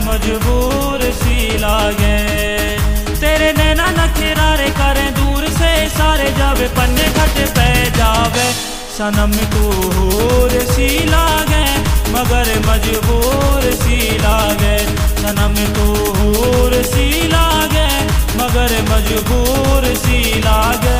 मजबूर सी लागे। तेरे नैना नखरारे करें दूर से सारे जावे पन्ने घट पे जावे। सनम तू हूर सी लागे मगर मजबूर सी लागे। सनम तू हूर सी लागे मगर मजबूर सी लागे।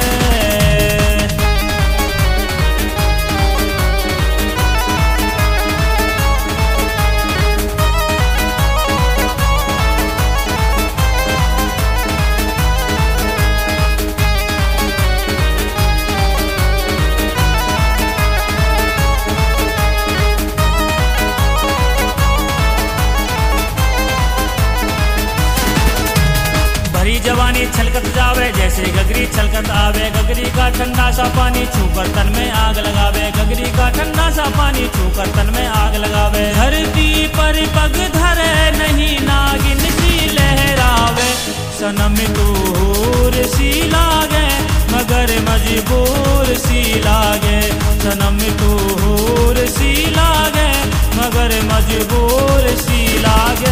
जवानी छलकत जावे जैसे गगरी छलकत आवे। गगरी का ठंडा सा पानी छूकर तन में आग लगावे। गगरी का ठंडा सा पानी छूकर तन में आग लगावे। धरती पर पग धरे नहीं नागिन सी लहरावे। सनम तू हूर सी लागे मगर मजबूर सी लागे। सनम तू हूर सी लागे मगर मजबूर सी लागे।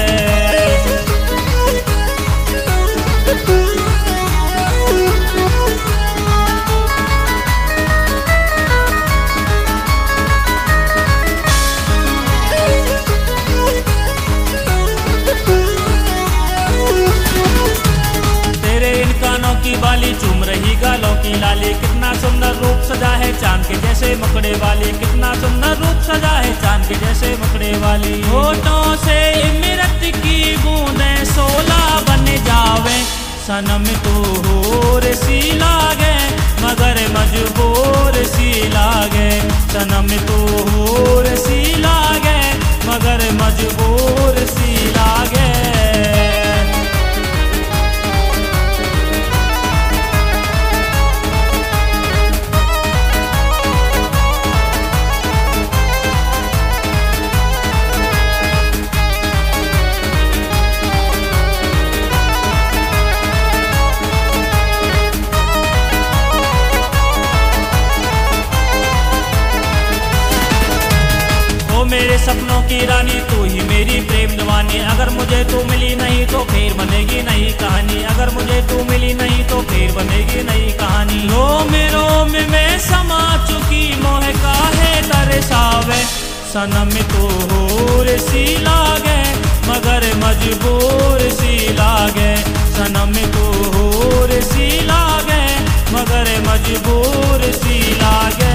की बाली चूम रही गालों की लाली। कितना सुंदर रूप सजा है चांद के जैसे मुखड़े वाली। कितना सुंदर रूप सजा है चांद के जैसे मुखड़े वाली। होठों से इमरत की बूंदें सोला बन जावे। सनम तू हूर सी लागे मगर मजबूर सी लागे। सनम तू हूर सी लागे मगर मजबूर सी लागे। मेरे सपनों की रानी तू ही मेरी प्रेम दीवानी। अगर मुझे तू मिली नहीं तो फिर बनेगी नई कहानी। अगर मुझे तू मिली नहीं तो फिर बनेगी नई कहानी। रोम में समा चुकी मोह काहे तरसावे। सनम तू हूर सी लागे मगर मजबूर सी लागे। सनम तू हूर सी लागे मगर मजबूर सी लागे।